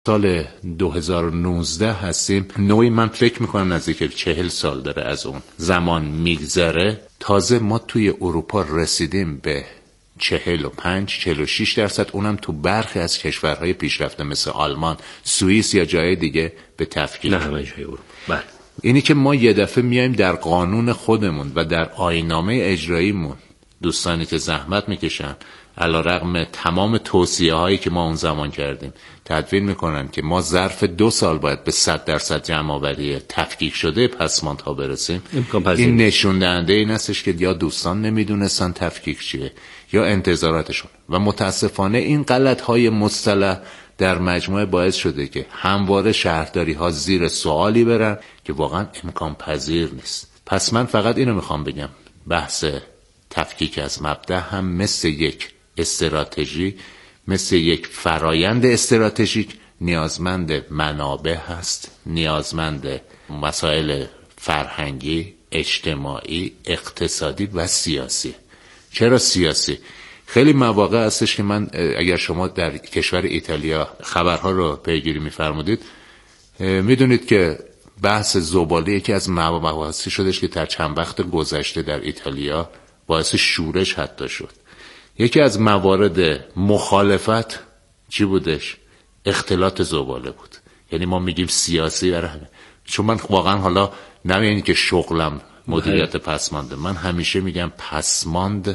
سال 2019 هستیم. نوعی من فکر میکنم نزدیک 40 سال داره از اون زمان میگذره. تازه ما توی اروپا رسیدیم به 45-46%، اونم تو برخی از کشورهای پیشرفته مثل آلمان، سوئیس یا جای دیگه به تفکیک. نه همه جای اروپا. بله. اینی که ما یه دفعه میایم در قانون خودمون و در آیین‌نامه اجراییمون، دوستانی که زحمت میکشن علیرغم تمام توصیه هایی که ما اون زمان کردیم تدوین میکنن که ما ظرف 2 سال باید به 100% جمع آوری تفکیک شده پسماندها برسیم. این نشون دهنده این هستش که یا دوستان نمیدونستن تفکیک چیه یا انتظاراتشون، و متاسفانه این غلط های مصطلح در مجموعه باعث شده که همواره شهرداری ها زیر سوالی برن که واقعا امکان پذیر نیست. پس من فقط اینو میخوام بگم، بحث تفکیک از مبدأ هم مثل یک استراتژی، مثل یک فرایند استراتژیک نیازمند منابع هست، نیازمند مسائل فرهنگی، اجتماعی، اقتصادی و سیاسی. چرا سیاسی؟ خیلی مواقع هستش که من اگر شما در کشور ایتالیا خبرها رو پیگیری می‌فرمودید میدونید که بحث زباله یکی از مباحثی شدش که در چند وقت گذشته در ایتالیا باعث شورش حتی شد. یکی از موارد مخالفت چی بودش؟ اختلاط زباله بود. یعنی ما میگیم سیاسی برای همه، چون من واقعا حالا نمیدونی که شغلم مدیریت پسمانده، من همیشه میگم پسماند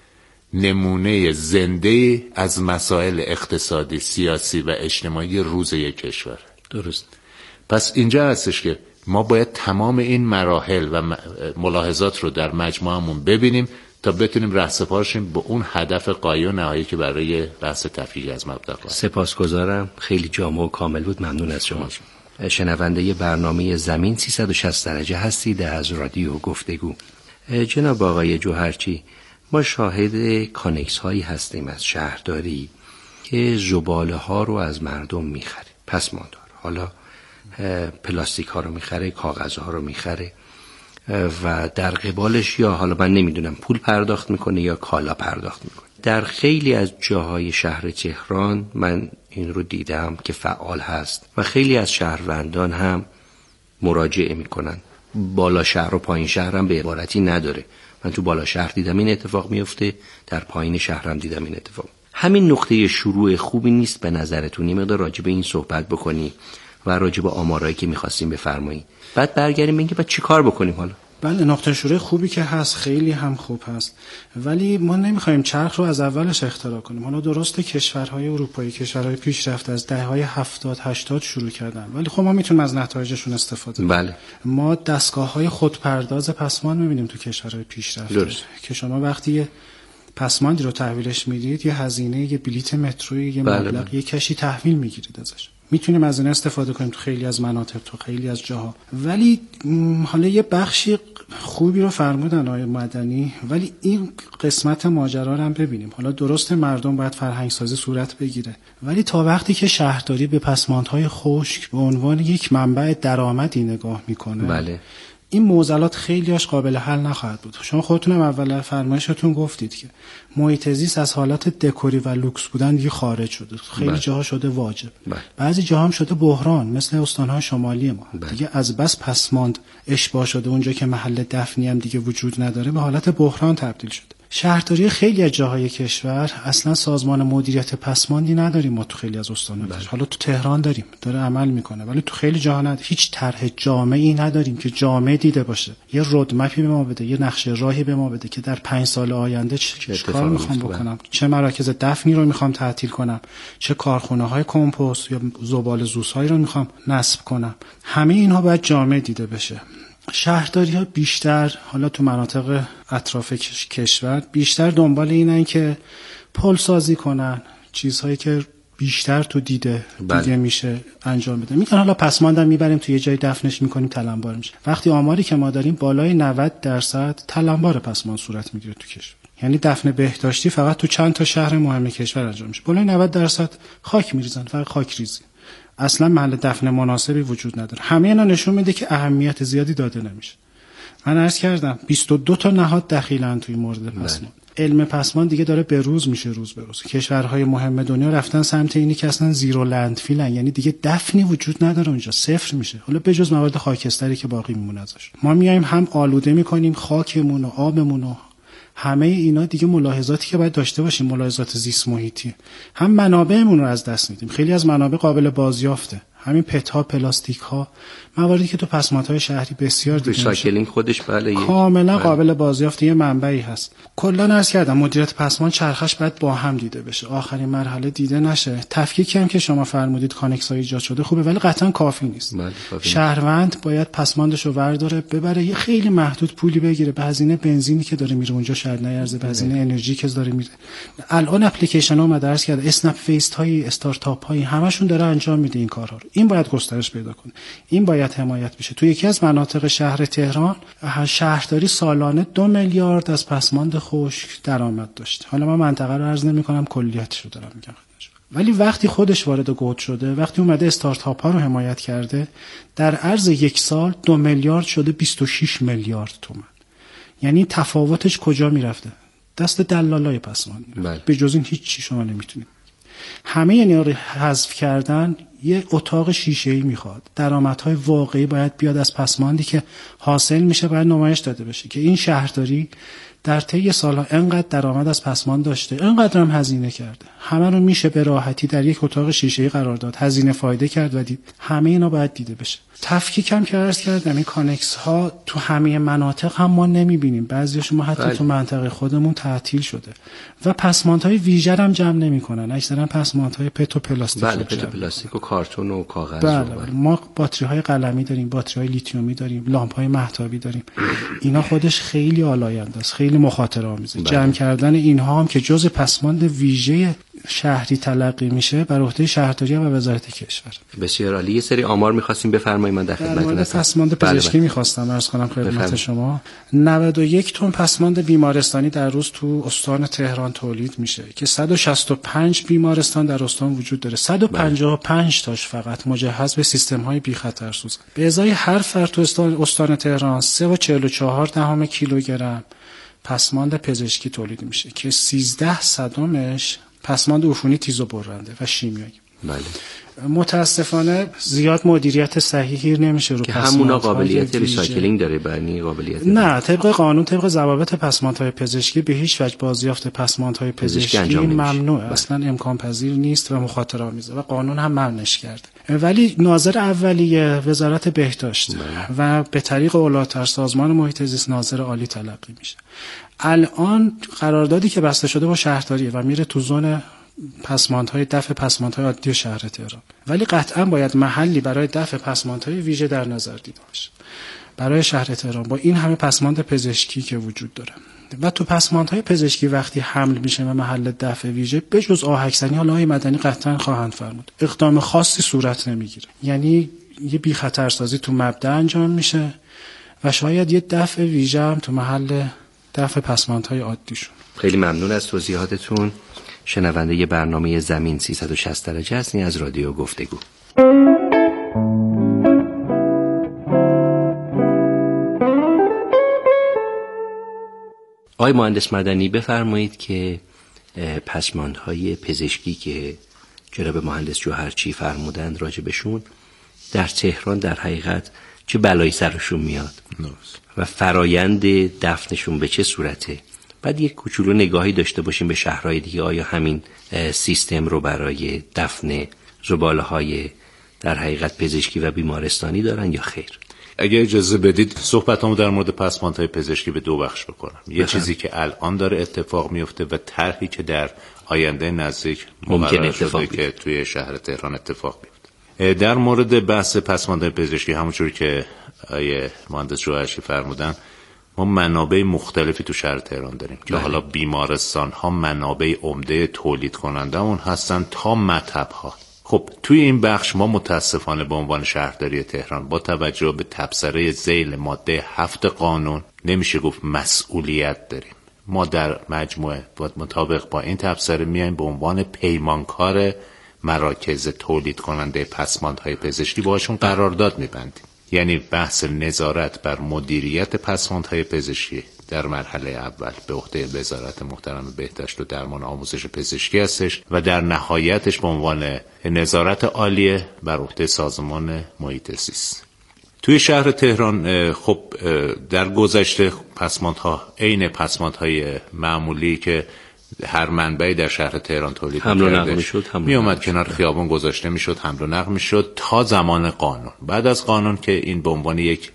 نمونه زنده از مسائل اقتصادی، سیاسی و اجتماعی روز یک کشور. درست. پس اینجا هستش که ما باید تمام این مراحل و ملاحظات رو در مجموعمون ببینیم تا بتونیم رهسپار شیم به اون هدف غایی و نهایی که برای بحث تفکیک از مبدأ قائل. سپاسگزارم، خیلی جامع و کامل بود. ممنون از شما. شنونده برنامه زمین 360 درجه هستید از رادیو گفتگو. جناب آقای جوهرچی، ما شاهد کانکس هایی هستیم از شهرداری که زباله ها رو از مردم میخره، پسماندها رو، حالا پلاستیک ها رو میخره، کاغذ ها رو میخره و در قبالش یا حالا من نمیدونم پول پرداخت میکنه یا کالا پرداخت میکنه. در خیلی از جاهای شهر تهران من این رو دیدم که فعال هست و خیلی از شهروندان هم مراجعه میکنن. بالا شهر و پایین شهر هم به عبارتی نداره. من تو بالا شهر دیدم این اتفاق میفته، در پایین شهرم دیدم این اتفاق. همین نقطه شروع خوبی نیست به نظرتون یه مقدار راجع به این صحبت بکنی و راجع به آمارایی که می‌خواستیم بفرمایید، بعد برگردیم ببینیم بعد چیکار بکنیم؟ حالا بله، نقطه شروع خوبی که هست، خیلی هم خوب هست، ولی ما نمیخوایم چرخ رو از اولش اختراع کنیم. حالا درسته کشورهای اروپایی، کشورهای پیشرفته از دهه‌های 70-80 شروع کردن، ولی خب ما میتونیم از نتایجشون استفاده کنیم. بله. ما دستگاه‌های خودپرداز پسماند می‌بینیم تو کشورهای پیشرفته که شما وقتی پسماندی رو تحویلش میدید یه هزینه، یه بلیت متروی، یه مبلغ، یه کشی تحویل میگیرید ازش. میتونیم از این استفاده کنیم تو خیلی از مناطق، تو خیلی از جاها. ولی حالا یه بخشی خوبی رو فرمودن آقای مدنی، ولی این قسمت ماجرا رو هم ببینیم. حالا درسته مردم باید فرهنگ سازی صورت بگیره، ولی تا وقتی که شهرداری به پسماندهای خشک به عنوان یک منبع درآمدی نگاه میکنه، بله، این معضلات خیلیاش قابل حل نخواهد بود. شما خودتونم اول فرمایشتون گفتید که محیط زیست از حالت دکوری و لوکس بودن دیگه خارج شده، خیلی جاها شده واجب، بعضی جاها هم شده بحران، مثل استان‌های شمالی ما دیگه از بس پسماند اشباع شده، اونجا که محل دفنی هم دیگه وجود نداره به حالت بحران تبدیل شده. شهرداری خیلی از جاهای کشور اصلا سازمان مدیریت پسماندی نداریم. ما تو خیلی از استان‌ها حالا تو تهران داریم، داره عمل میکنه، ولی تو خیلی جاها نداریم. هیچ طرح جامعی نداریم که جامع دیده باشه، یه رودمپی به ما بده، یه نقشه راهی به ما بده که در 5 سال آینده چه کار میخوام بکنم، چه مراکز دفنی رو میخوام تعطیل کنم، چه کارخونه‌های کمپوست یا زباله‌زوس‌هایی رو میخوام نصب کنم. همه اینها باید جامع دیده بشه. شهرداری‌ها بیشتر حالا تو مناطق اطراف کشور بیشتر دنبال اینن که پل سازی کنن، چیزهایی که بیشتر تو دیده میشه انجام بدن. میگن حالا پسماندم میبریم تو یه جای دفنش میکنیم تلمبار میشه. وقتی آماری که ما داریم بالای 90% تلمبار پسماند صورت میگیره تو کشور. یعنی دفن بهداشتی فقط تو چند تا شهر مهم کشور انجام میشه. بالای 90% خاک میریزن، فقط خاک ریزی. اصلا محل دفن مناسبی وجود نداره. همه اینا نشون میده که اهمیت زیادی داده نمیشه. من عرض کردم 22 تا نهاد دخیلن توی مورد پسماند. علم پسماند دیگه داره به روز میشه، روز به روز. کشورهای مهم دنیا رفتن سمت اینی که اصلا زیرو لندفیلن، یعنی دیگه دفنی وجود نداره اونجا، صفر میشه. حالا به جز مواد خاکستری که باقی میمونه ازش. ما میایم هم آلوده میکنیم خاکمون و آبمون و همه اینا دیگه ملاحظاتی که باید داشته باشیم، ملاحظات زیست محیطی. هم منابعمون رو از دست میدیم. خیلی از منابع قابل بازیافته، همین پت‌ها، پلاستیک‌ها، مواردی که تو پسماندهای شهری بسیار دیده میشه. ریسایکلینگ خودش کاملا قابل بازیافت، یه منبعی هست. کلا عرض کردم مدیریت پسماند چرخش باید با هم دیده بشه، آخرین مرحله دیده نشه. تفکیکی هم که شما فرمودید کانکس‌ها ایجاد شده خوبه، ولی قطعا کافی نیست. شهروند باید پسماندش رو ورداره ببره، یه خیلی محدود پولی بگیره، به هزینه بنزینی که داره میره اونجا شاید نیارزه، به هزینه انرژی که داره میره. الان اپلیکیشن‌ها اومده، عرض کردم اسنپ فیست های استارتاپ های همشون داره انجام میده این کارها رو. این باید گسترش پیدا کنه، این باید حمایت بشه. تو یکی از مناطق شهر تهران شهرداری سالانه 2 میلیارد از پسماند خشک درآمد داشت. حالا من منطقه رو عرض نمی‌کنم، کلیاتش رو دارم میگم. ولی وقتی خودش وارد گود شده، وقتی اومده استارتاپ ها رو حمایت کرده، در عرض 1 سال 2 میلیارد شده 26 میلیارد تومان. یعنی تفاوتش کجا میرفته؟ دست دلالای پسماند. به جز این هیچ چی شما نمیتونید. همه اینا رو حذف کردن یه اتاق شیشه‌ای میخواد. درآمدهای واقعی باید بیاد از پسماندی که حاصل میشه، باید نمایش داده بشه که این شهرداری در طی سالها انقدر درآمد از پسماند داشته، انقدر هم هزینه کرده. همه رو میشه به راحتی در یک اتاق شیشه‌ای قرار داد، هزینه فایده کرد و دید. همه اینا باید دیده بشه. تفکیک هم که عرض کردم، این کانکس ها تو همه مناطق هم ما نمیبینیم، بعضیش ما حتی تو منطقه خودمون تعطیل شده و پسماندهای ویژه هم جمع نمیکنن، اکثرا پسماندهای پت و پلاستیک. پت و پلاستیک و کارتون و کاغذ. بله. ما باتری های قلمی داریم، باتری های لیتیومی داریم، لامپ های مهتابی داریم. اینا خودش خیلی آلاینده است، خیلی مخاطره آمیزه. جمع کردن اینها هم که جزء پسماند ویژه شهری تلقی میشه بر عهده شهرداری و وزارت کشور. بسیار عالی. یه سری آمار می‌خواستیم بفرمایید، من در خدمتتون هستم. پسماند پزشکی می‌خواستم عرض کنم خدمت شما. 91 تن پسماند بیمارستانی در روز تو استان تهران تولید میشه که 165 بیمارستان در استان وجود داره. 155 تاش فقط مجهز به سیستم‌های بی خطرسوز. به ازای هر فرد تو استان تهران 3.44 کیلوگرم پسماند پزشکی تولید میشه که 13 صدامش پسماند عفونی تیز و برنده و شیمیایی. بله. متاسفانه زیاد مدیریت صحیحی نمیشه رو پسماند. همونا قابلیت ریسایکلینگ داره، بنی قابلیت نه، طبق قانون، طبق ضوابط پسماندهای پزشکی به هیچ وجه بازیافت پسماندهای پزشکی ممنوع، اصلا امکان پذیر نیست و مخاطره آمیزه و قانون هم ممنوعش کرده. ولی ناظر اولیه وزارت بهداشت و به طریق اولاتر سازمان محیط زیست ناظر عالی تلقی میشه. الان قراردادی که بسته شده با شهرداریه و میره تو زون پسماندهای دفع پسماندهای عادی شهر تهران، ولی قطعا باید محلی برای دفع پسماندهای ویژه در نظر دیده باشه برای شهر تهران با این همه پسماند پزشکی که وجود داره. و تو پسماندهای پزشکی وقتی حمل میشه و محل دفع ویژه به جز آهکسنی های مدنی قطعا خواهند فرمود، اقدام خاصی صورت نمیگیره. یعنی یه بی خطرسازی تو مبدا انجام میشه و شاید یه دفع ویژه هم تو محل دفع پسماندهای عادیشون. خیلی ممنون از توضیحاتتون. شنونده ی برنامه زمین 360 درجه هستین از رادیو گفتگو. آقای مهندس مدنی بفرمایید که پسماندهای پزشکی که جناب مهندس جوهرچی فرمودند راجع بهشون در تهران در حقیقت چه بلایی سرشون میاد و فرایند دفنشون به چه صورته؟ بعد یک کوچولو نگاهی داشته باشیم به شهرهای دیگه، آیا همین سیستم رو برای دفن زباله‌های در حقیقت پزشکی و بیمارستانی دارن یا خیر؟ اگه اجازه بدید صحبتامو در مورد پسماندهای پزشکی به 2 بخش بکنم. یه چیزی که الان داره اتفاق میفته و طرحی که در آینده نزدیک ممکن اتفاق که توی شهر تهران اتفاق بیفته. در مورد بحث پسماندهای پزشکی همونجوری که آیه مهندس جوهرچی فرمودن، ما منابع مختلفی تو شهر تهران داریم که حالا بیمارستان ها منابع عمده تولید کننده اون هستن تا مطب ها. خب توی این بخش ما متاسفانه به عنوان شهرداری تهران با توجه به تبصره ذیل ماده 7 قانون نمیشه گفت مسئولیت داریم. ما در مجموعه مطابق با این تبصره میایم به عنوان پیمانکار مراکز تولید کننده پسماندهای پزشکی باشون قرارداد میبندیم. یعنی بحث نظارت بر مدیریت پسماندهای پزشکی در مرحله اول به عهده وزارت محترم بهداشت و درمان آموزش پزشکی هستش و در نهایتش به عنوان نظارت عالیه بر عهده سازمان محیط زیست. توی شهر تهران خب در گذشته پسماندها عین پسماندهای معمولی که هر منبعی در شهر تهران تولید می اومد کنار خیابان گذاشته میشد، حمل و نقل میشد تا زمان قانون. بعد از قانون که این به عنوان یک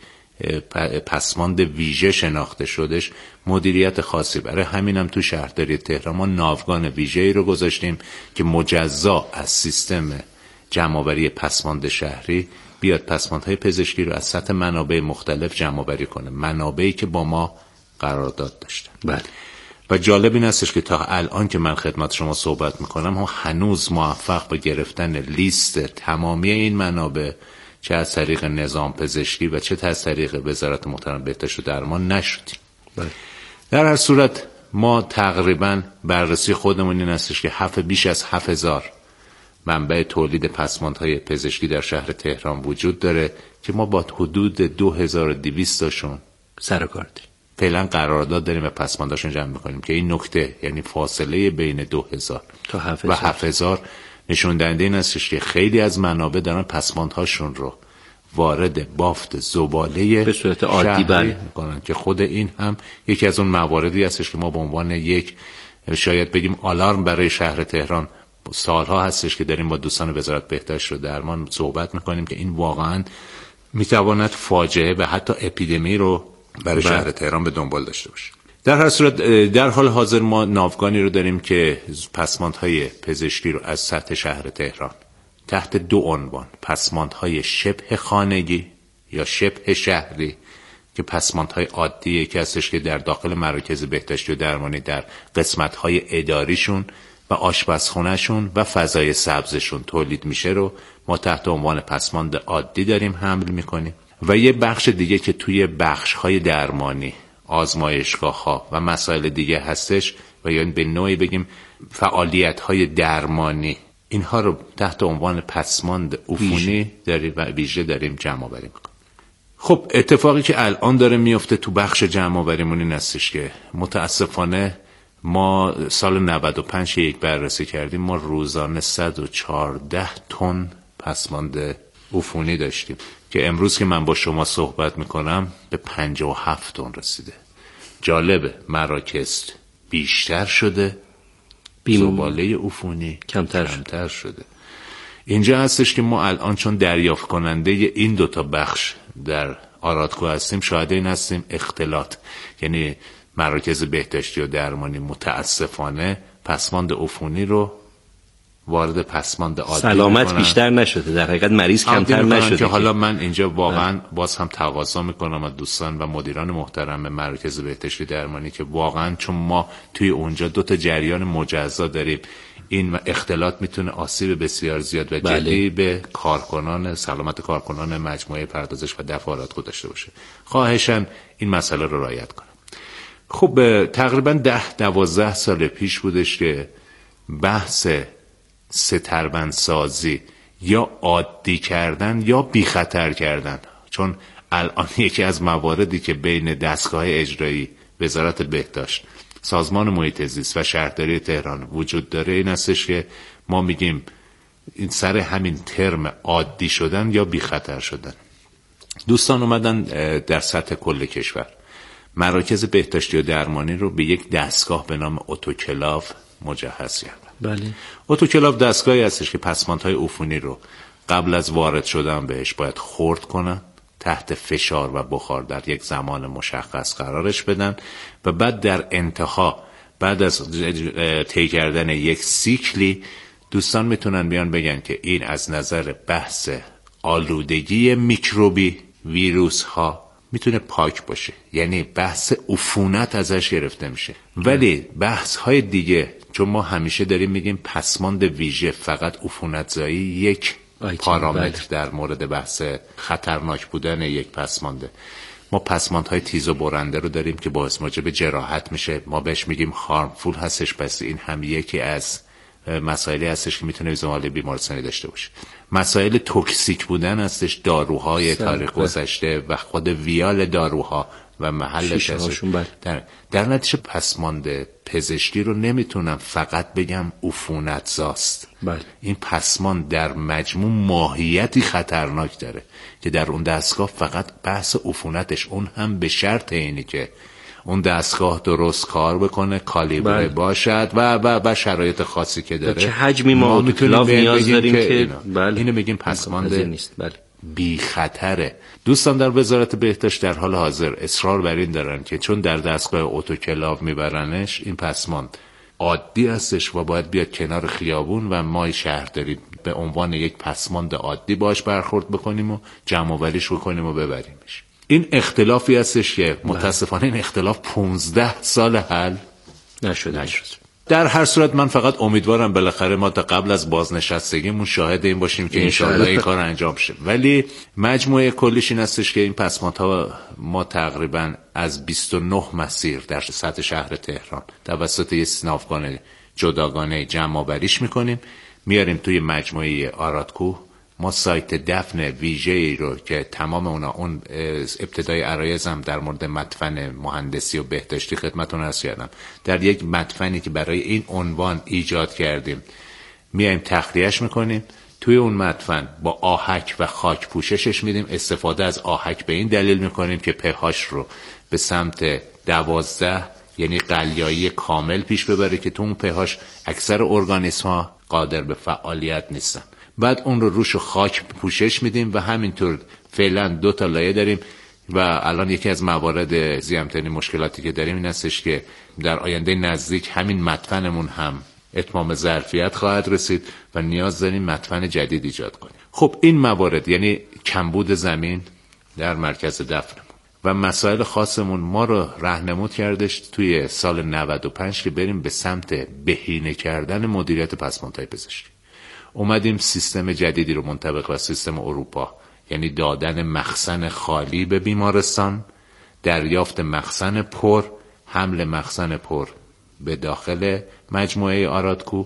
پسماند ویژه شناخته شدش، مدیریت خاصی برای همینم تو شهرداری تهران ما ناوگان ویژه‌ای رو گذاشتیم که مجزا از سیستم جمع‌آوری پسماند شهری بیاد پسماندهای پزشکی رو از سطح منابع مختلف جمع‌آوری کنه، منابعی که با ما قرارداد داشتن. بله. و جالب این هستش که تا الان که من خدمت شما صحبت میکنم هم هنوز موفق به گرفتن لیست تمامی این منابع چه از طریق نظام پزشکی و چه از طریق وزارت محترم بهداشت و درمان نشدیم. در هر صورت ما تقریبا بررسی خودمون این هستش که بیش از 7000 منبع تولید پسماندهای پزشکی در شهر تهران وجود داره که ما با حدود 2200 تاشون سر و کار داریم. فعلا قرارداد داریم و پسمانداشون جمع میکنیم که این نکته، یعنی فاصله بین 2000 تا 7000 نشون دهنده این هستش که خیلی از منابع دارن پسماندهاشون رو وارد بافت زباله به صورت عادی میکنن که خود این هم یکی از اون مواردی هستش که ما به عنوان یک شاید بگیم آلارم برای شهر تهران سالها هستش که داریم با دوستان وزارت بهداشت و درمان صحبت میکنیم که این واقعا میتواند فاجعه و حتی اپیدمی رو برای شهر تهران به دنبال داشته باشه. در هر صورت در حال حاضر ما ناوگانی رو داریم که پسماندهای پزشکی رو از سطح شهر تهران تحت 2 عنوان، پسماندهای شبه خانگی یا شبه شهری که پسماندهای عادیه که هستش که در داخل مراکز بهداشتی و درمانی در قسمت‌های اداریشون و آشپزخونه‌شون و فضای سبزشون تولید میشه رو ما تحت عنوان پسماند عادی داریم حمل میکنیم و یه بخش دیگه که توی بخش‌های درمانی، آزمایشگاه‌ها و مسائل دیگه هستش و یعنی به نوعی بگیم فعالیت‌های درمانی، اینها رو تحت عنوان پسماند عفونی داریم و ویژه داریم جمع‌آوری می‌کنیم. خب اتفاقی که الان داره میفته تو بخش جمع‌آوریمون این هستش که متاسفانه ما سال 95 یک بررسی کردیم، ما روزانه 114 تن پسماند عفونی داشتیم که امروز که من با شما صحبت میکنم به 57 تن رسیده. جالبه مراکز بیشتر شده، زباله عفونی کمتر شده. اینجا هستش که ما الان چون دریافت کننده این 2 تا بخش در آرادکو هستیم، شاهد این هستیم اختلاط، یعنی مراکز بهداشتی و درمانی متاسفانه پسماند عفونی رو وارد پسماند عادی سلامت میکنن. بیشتر نشده، در حقیقت مریض کمتر نشده که حالا من اینجا واقعا باز هم تقاضا میکنم از دوستان و مدیران محترم مراکز بهداشتی درمانی که واقعا چون ما توی اونجا 2 تا جریان مجزا داریم، این اختلاط میتونه آسیب بسیار زیاد و جدی به کارکنان، سلامت کارکنان مجموعه پردازش و دفع آرادکو داشته باشه. خواهشاً این مسئله رو رعایت کنم. خب تقریبا 10-12 سال پیش بودش که بحث ستربندسازی یا عادی کردن یا بی خطر کردن، چون الان یکی از مواردی که بین دستگاه اجرایی، وزارت بهداشت، سازمان محیط زیست و شهرداری تهران وجود داره این هستش که ما میگیم این سر همین ترم عادی شدن یا بی خطر شدن. دوستان اومدن در سطح کل کشور مراکز بهداشتی و درمانی رو به یک دستگاه به نام اتوکلاو مجهز کردن. بله. اتوکلاو دستگاهی هستش که پسماندهای عفونی رو قبل از وارد شدن بهش باید خرد کنن، تحت فشار و بخار در یک زمان مشخص قرارش بدن و بعد در انتها بعد از طی کردن یک سیکلی دوستان میتونن بیان بگن که این از نظر بحث آلودگی میکروبی، ویروس ها میتونه پاک باشه، یعنی بحث عفونت ازش گرفته میشه. ولی بحث های دیگه، چون ما همیشه داریم میگیم پسماند ویژه فقط عفونتزایی یک پارامتر در مورد بحث خطرناک بودن یک پسمانده. ما پسماندهای تیز و برنده رو داریم که باعث موجب جراحت میشه، ما بهش میگیم هارمفول هستش، پس این هم یکی از مسائلی هستش که میتونه زمال بیمارستانی داشته باشه. مسائل توکسیک بودن هستش، داروهای تاریخ گذشته و خود ویال داروها و محلش در نتیجه پسماند پزشکی رو نمیتونم فقط بگم عفونت زاست. این پسماند در مجموع ماهیتی خطرناک داره که در اون دستگاه فقط بحث عفونتش، اون هم به شرط اینی که اون دستگاه درست کار بکنه، کالیبره باشد و شرایط خاصی که داره. چه حجمی ما میتونیم نیاز داریم که اینو بگیم پسماند بی خطره. دوستان در وزارت بهداشت در حال حاضر اصرار بر این دارن که چون در دستگاه اتوکلاو میبرنش، این پسماند عادی هستش و باید بیاد کنار خیابون و ما شهرداری به عنوان یک پسماند عادی باش برخورد بکنیم و جمع آوریش بکنیم و ببریمش. این اختلافی هستش که متاسفانه این اختلاف 15 سال حل نشده. در هر صورت من فقط امیدوارم بالاخره ما تا قبل از بازنشستگیمون شاهد این باشیم که انشالله این کار انجام شه. ولی مجموعه کلیش این هستش که این پسماندها ما تقریبا از 29 مسیر در سطح شهر تهران توسط یک ناوگان جداگانه جمع آوریش میکنیم، میاریم توی مجموعه آرادکوه. ما سایت دفن ویژه‌ای رو که تمام اون ابتدای عرایزم در مورد مدفن مهندسی و بهداشتی خدمتتون عرض کردم، در یک مدفنی که برای این عنوان ایجاد کردیم میایم تخلیه‌اش میکنیم. توی اون مدفن با آهک و خاک پوششش میدیم. استفاده از آهک به این دلیل میکنیم که په‌هاش رو به سمت 12 یعنی قلیایی کامل پیش ببره که تو اون په‌هاش اکثر ارگانیسم‌ها قادر به فعالیت نیستن. بعد اون رو روش خاک پوشش میدیم و همینطور فعلا 2 تا لایه داریم و الان یکی از موارد زیامترین مشکلاتی که داریم این هستش که در آینده نزدیک همین مدفنمون هم اتمام ظرفیت خواهد رسید و نیاز داریم مدفن جدید ایجاد کنیم. خب این موارد یعنی کمبود زمین در مرکز دفنمون و مسائل خاصمون ما رو راهنمود کردش توی سال 95 که بریم به سمت بهینه کردن مدیریت پسماندهای پزشکی. اومدیم سیستم جدیدی رو منطبق با سیستم اروپا، یعنی دادن مخزن خالی به بیمارستان، دریافت مخزن پر، حمل مخزن پر به داخل مجموعه آرادکوه،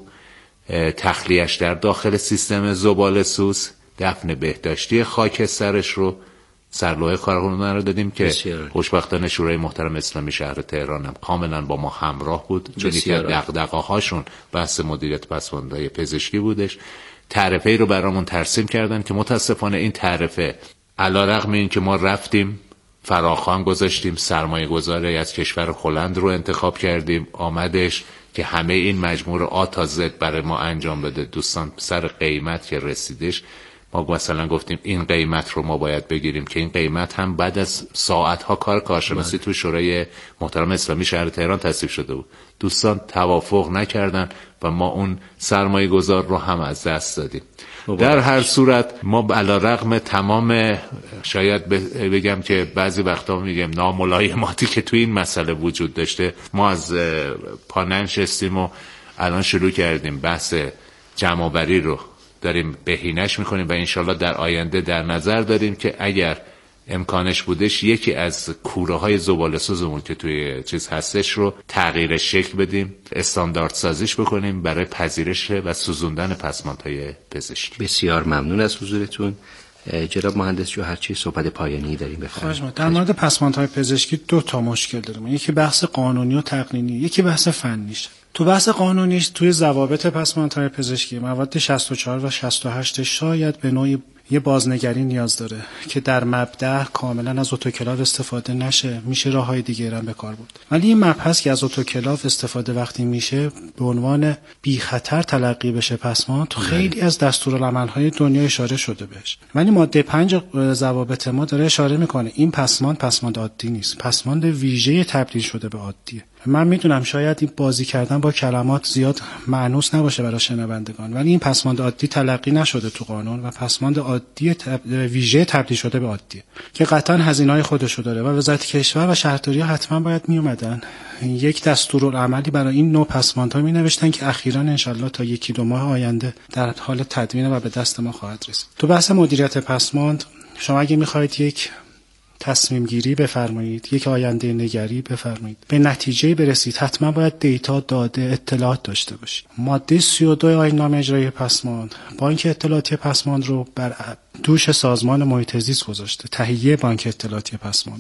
تخلیه‌اش در داخل سیستم زباله‌سوز، دفن بهداشتی خاکسترش رو سرلوحه کارکنان رو دادیم که خوشبختانه شورای محترم اسلامی شهر تهران هم کاملا با ما همراه بود، چون یکی از دغدغه‌هاشون بحث مدیریت پسماندهای پزشکی بودش. تعرفه‌ای رو برامون ترسیم کردن که متاسفانه این تعرفه علیرغم این که ما رفتیم فراخوان گذاشتیم، سرمایه گذاری از کشور هلند رو انتخاب کردیم آمدش که همه این مجموع رو آ تا زد برای ما انجام بده. دوستان سر قیمت که رسیدش ما مثلا گفتیم این قیمت رو ما باید بگیریم که این قیمت هم بعد از ساعتها کار کارشناسی تو شورای محترم اسلامی شهر تهران تصویب شده بود. دوستان توافق نکردن و ما اون سرمایه گذار رو هم از دست دادیم. در هر صورت ما علیرغم تمام شاید بگم که بعضی وقتا میگم ناملایماتی که تو این مسئله وجود داشته، ما از پا ننشستیم و الان شروع کردیم بحث جمع‌آوری رو داریم بهینش میکنیم و انشالله در آینده در نظر داریم که اگر امکانش بودش یکی از کوره های زباله سوزمون که توی چیز هستش رو تغییر شکل بدیم، استاندارد سازیش بکنیم برای پذیرش و سوزوندن پسماندهای پزشکی. بسیار ممنون از حضورتون جناب مهندس جوهرچی. صحبت پایانی داریم بفرمایید. در مورد پسماندهای پزشکی 2 تا مشکل داریم، یکی بحث قانونی و تقنینی، یکی بحث فنیشه. تو بحث قانونیش توی ضوابط پسماندهای پزشکی مواد 64 و 68 شاید به نوعی یه بازنگری نیاز داره که در مبدأ کاملا از اتوکلاو استفاده نشه، میشه راههای دیگه هم به کار برد. ولی این مبحث که از اتوکلاو استفاده وقتی میشه به عنوان بی خطر تلقی بشه پسماند، تو خیلی از دستورالعمل‌های دنیا اشاره شده بهش. ولی ماده 5 ضوابط ما داره اشاره میکنه این پسماند عادی نیست، پسماند ویژه تبدیل شده به عادیه. من میدونم شاید این بازی کردن با کلمات زیاد معنوس نباشه برای شنوندگان، ولی این پسماند عادی تلقی نشده تو قانون و پسماند عادی ویژه تبدیل شده به عادیه که قطعا هزینه‌های خودشو داره و وزارت کشور و شهرداری‌ها حتما باید می اومدن یک دستورالعملی برای این نوع پسماندها می نوشتن که اخیراً انشالله تا 1-2 ماه آینده در حال تدوین و به دست ما خواهد رسید. تو بحث مدیریت پسماند شما اگه می‌خواید یک تصمیم گیری بفرمایید، یک آینده نگری بفرمایید، به نتیجه برسید، حتما باید دیتا، داده، اطلاعات داشته باشید. ماده 32 آیین‌نامه اجرایی پسماند بانک اطلاعاتی پسماند رو بر دوش سازمان محیط زیست گذاشته، تهیه بانک اطلاعاتی پسماند رو.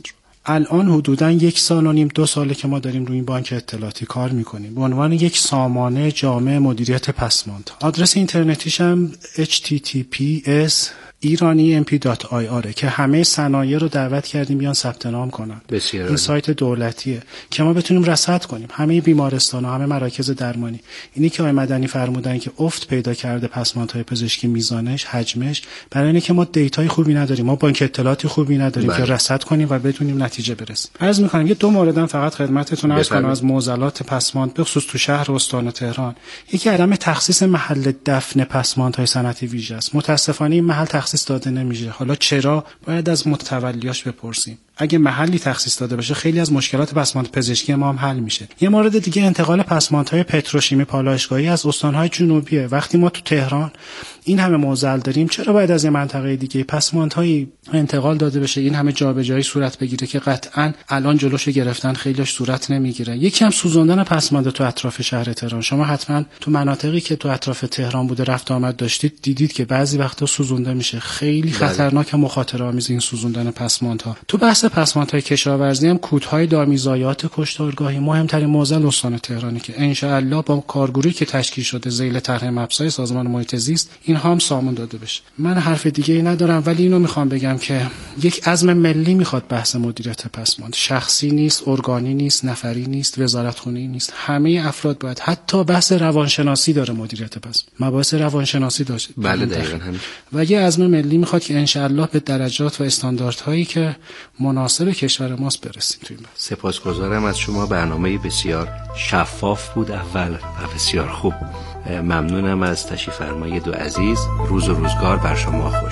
الان حدوداً 1.5 سال 2 ساله که ما داریم روی این بانک اطلاعاتی کار میکنیم به عنوان یک سامانه جامع مدیریت پسماند. آدرس اینترنتیش هم https iranimp.ir که همه صنایع رو دعوت کردیم بیان ثبت نام کنن. این سایت دولتیه که ما بتونیم رصد کنیم همه بیمارستان و همه مراکز درمانی. اینی که آقای مدنی فرمودن که افت پیدا کرده پسماندهای پزشکی، میزانش، حجمش، برای اینه که ما دیتای خوبی نداریم، ما بانک اطلاعاتی خوبی نداریم که رصد کنیم و بتونیم نتیجه برسیم. عرض می‌کنم یه 2 موردم فقط خدمتتون عرض کنم از معضلات پسماند به خصوص تو شهر و استان تهران. یکی عدم تخصیص محل دفن پسماندهای صنعتی ویژه است. متاسفانه این محل تخصیص داده نمیشه. حالا چرا؟ باید از متولیاش بپرسیم. اگه محلی تخصیص داده بشه خیلی از مشکلات پسماند پزشکی ما هم حل میشه. یه مورد دیگه انتقال پسماندهای پتروشیمی پالایشگاهی از استانهای جنوبیه. وقتی ما تو تهران این همه معضل داریم، چرا باید از یه منطقه دیگه پسماندهای انتقال داده بشه، این همه جابجایی صورت بگیره که قطعاً الان جلوشو گرفتن خیلیش صورت نمیگیره. یکی هم سوزوندن پسماند تو اطراف شهر تهران. شما حتما تو مناطقی که تو اطراف تهران بوده رفت آمد داشتید دیدید که بعضی وقتا سوزونده میشه. خیلی خطرناک و مخاطره آمیز این سوزوندن پسماندها. تو بحث پسماندهای کشاورزی هم کودهای دامیزایات کشتارگاهی مهمترین معضل استان تهرانی که ان شاء الله با کارگروهی که تشکیل شده ذیل طرح مبسای سازمان محیط زیست اینها هم سامون داده بشه. من حرف دیگه ای ندارم، ولی اینو میخوام بگم که یک عزم ملی میخواد بحث مدیریت پسماند. شخصی نیست، ارگانی نیست، نفری نیست، وزارتخونه‌ای نیست. همه افراد باید، حتی بحث روانشناسی داره مدیریت پسماند. مباحث روانشناسی داشت. بله دقیقاً همین. و یه عزم ملی میخواد که ان شاء الله به درجات و استانداردهایی که مناسب کشور ماست برسیم تو این بحث. سپاسگزارم از شما. برنامه بسیار شفاف بود اول و بسیار خوب. ممنونم از تشریف فرمایی دو عزیز. روز و روزگار بر شما خوش.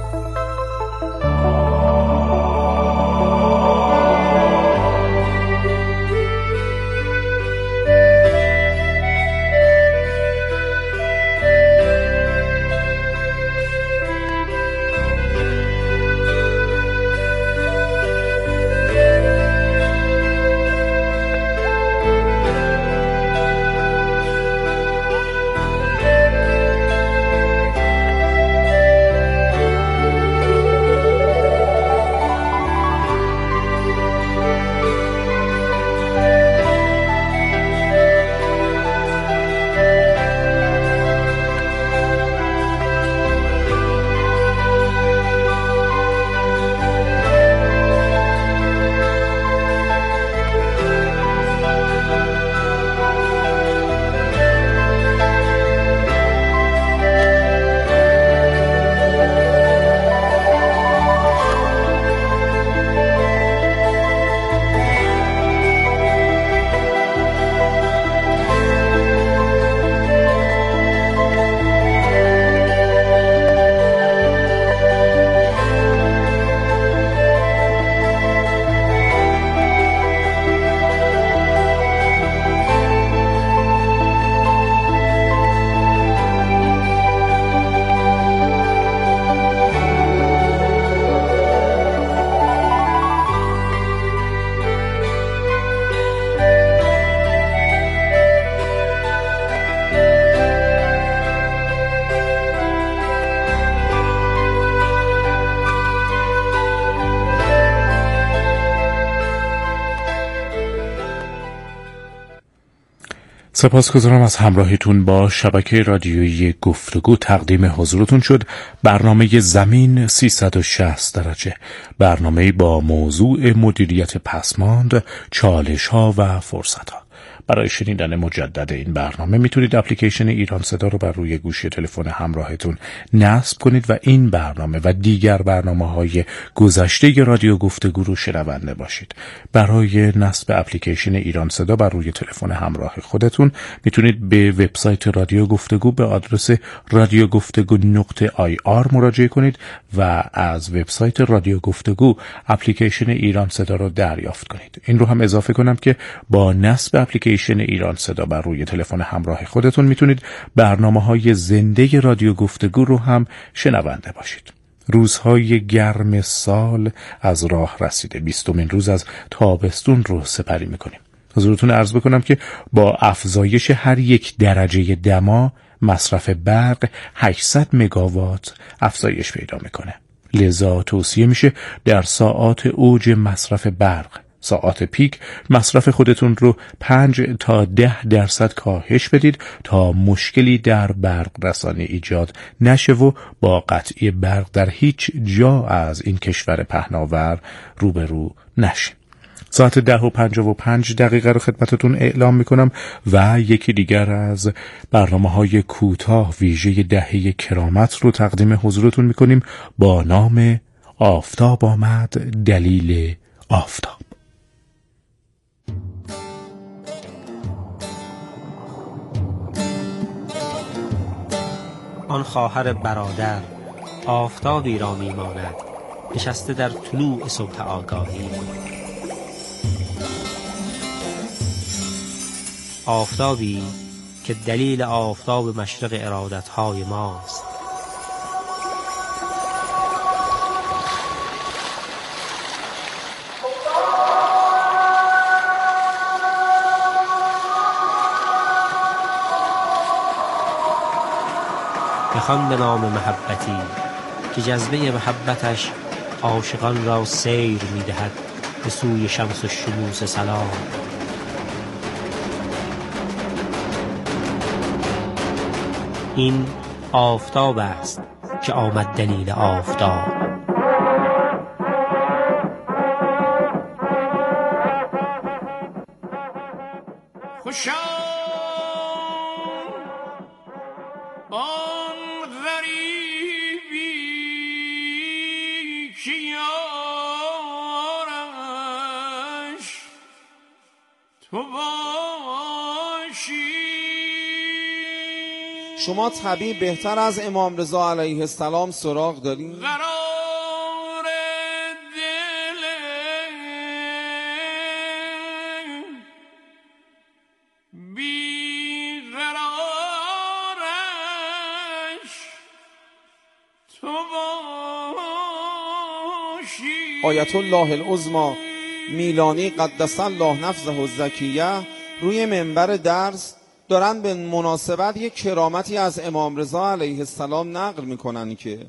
سپاسگزارم از همراهیتون با شبکه رادیویی گفتگو. تقدیم حضورتون شد برنامه زمین 360 درجه، برنامه با موضوع مدیریت پسماند، چالش ها و فرصت ها. برای شنیدن مجدد این برنامه میتونید اپلیکیشن ایران صدا رو بر روی گوشی تلفن همراهتون نصب کنید و این برنامه و دیگر برنامه‌های گذشته رادیو گفتگو رو شنونده باشید. برای نصب اپلیکیشن ایران صدا بر روی تلفن همراه خودتون میتونید به وبسایت رادیو گفتگو به آدرس radiogoftegu.ir مراجعه کنید و از وبسایت رادیو گفتگو اپلیکیشن ایران صدا رو دریافت کنید. این رو هم اضافه کنم که با نصب اپلیکیشن ایران صدا بر روی تلفن همراه خودتون میتونید برنامه‌های زنده رادیو گفتگو رو هم شنونده باشید. روزهای گرم سال از راه رسیده. 20مین روز از تابستون رو سپری میکنیم. حضورتون عرض بکنم که با افزایش هر 1 درجه دما مصرف برق 800 مگاوات افزایش پیدا میکنه. لذا توصیه میشه در ساعات اوج مصرف برق، ساعات پیک، مصرف خودتون رو 5 تا 10% کاهش بدید تا مشکلی در برق رسانی ایجاد نشه و با قطعی برق در هیچ جا از این کشور پهناور روبرو نشیم. ساعت 10:55 رو خدمتتون اعلام میکنم و یکی دیگر از برنامه‌های کوتاه ویژه دهه کرامت رو تقدیم حضورتون میکنیم با نام آفتاب آمد دلیل آفتاب. آن خواهر برادر آفتابی را میماند نشسته در طلوع صبح آگاهی. آفتابی که دلیل آفتاب مشرق ارادتهای ماست. بخوان به نام محبتی که جذبه محبتش عاشقان را سیر می‌دهد به سوی شمس الشموس سلام. این آفتاب است که آمد دلیل آفتاب. خوشا آن غریبی که یارش تو باشی. شما طبیب بهتر از امام رضا علیه السلام سراغ دارین؟ قرار دل بی قرارش تو باشی. آیت الله العظمی میلانی قدس الله نفسه الزکیه روی منبر درس دارن به مناسبت یک کرامتی از امام رضا علیه السلام نقل میکنن که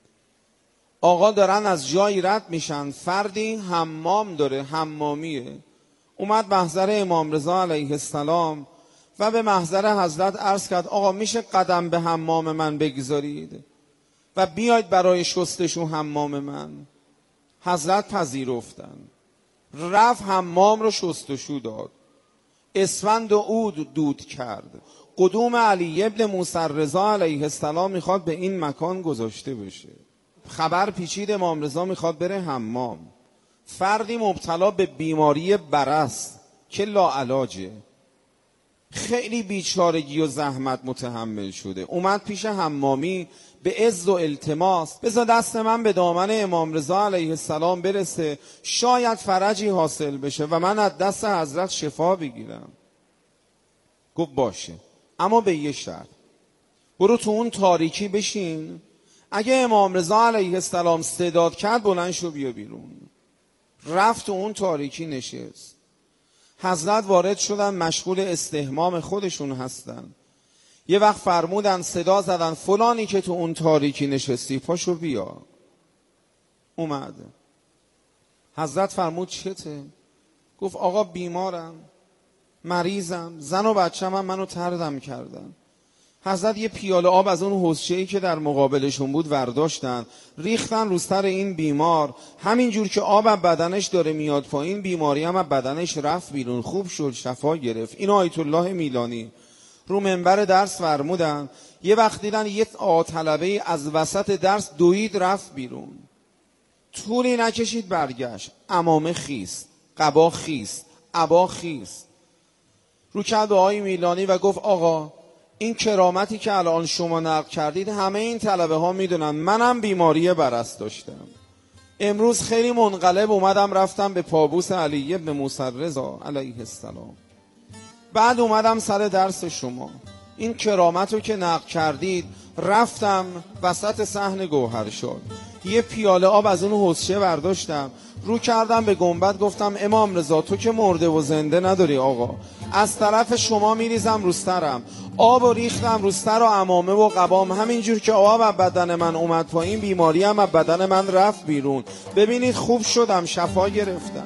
آقا دارن از جایی رد میشن، فردی حمام داره، حمامیه، اومد محضر امام رضا علیه السلام و به محضر حضرت عرض کرد آقا میشه قدم به حمام من بگذارید و بیاید برای شستشو حمام من. حضرت پذیرفتن، رفت حمام رو شستشو داد، اسفند و عود دود کرد. قدوم علی ابن موسی رضا علیه السلام میخواد به این مکان گذاشته بشه. خبر پیچید امام رضا میخواد بره حمام. فردی مبتلا به بیماری برص که لاعلاجه، خیلی بیچارگی و زحمت متحمل شده، اومد پیش حمامی به عز و التماس بذار دست من به دامن امام رضا علیه السلام برسه، شاید فرجی حاصل بشه و من از دست حضرت شفا بگیرم. گفت باشه، اما به یه شرط، برو تو اون تاریکی بشین، اگه امام رضا علیه السلام استعداد کرد بلند شو بیا بیرون. رفت تو اون تاریکی نشست. حضرت وارد شدن، مشغول استحمام خودشون هستن. یه وقت فرمودن، صدا زدن فلانی که تو اون تاریکی نشستی پاشو بیا. اومد. حضرت فرمود چته؟ گفت آقا بیمارم، مریضم، زن و بچه‌م هم منو طردم کردن. حضرت یه پیاله آب از اون حوضچه‌ای که در مقابلشون بود ورداشتن، ریختن رو سر این بیمار. همینجور که آب از بدنش داره میاد پایین، بیماری هم از بدنش رفت بیرون، خوب شد، شفا گرفت. این آیت الله میلانی رو منبر درس فرمودن. یه وقت دیدن یه طلبه از وسط درس دوید رفت بیرون، طولی نکشید برگشت، عمامه خیس، قبا خیس، عبا خیس. رو کرد به آقای میلانی و گفت آقا این کرامتی که الان شما نقل کردید همه این طلبه ها میدونن، منم بیماری برص داشتم، امروز خیلی منقلب اومدم رفتم به پابوس علی ابن موسی رضا علیه السلام، بعد اومدم سر درس شما، این کرامت رو که نقل کردید رفتم وسط صحن گوهرشاد، یه پیاله آب از اون حوضچه برداشتم، رو کردم به گنبد، گفتم امام رضا تو که مرده و زنده نداری آقا، از طرف شما میریزم رو سرم، آب و ریختم رو سر و عمامه و قبام، همینجور که آب از بدن من اومد پایین بیماری هم از بدن من رفت بیرون. ببینید خوب شدم، شفا گرفتم.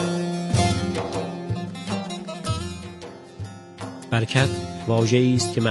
برکت واژه‌ای است که